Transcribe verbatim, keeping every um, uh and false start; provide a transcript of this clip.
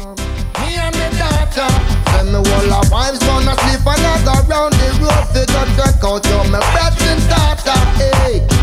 Me and me daughter, send me all our wives gonna sleep another round the road. They got check out your my brethren daughter. Hey.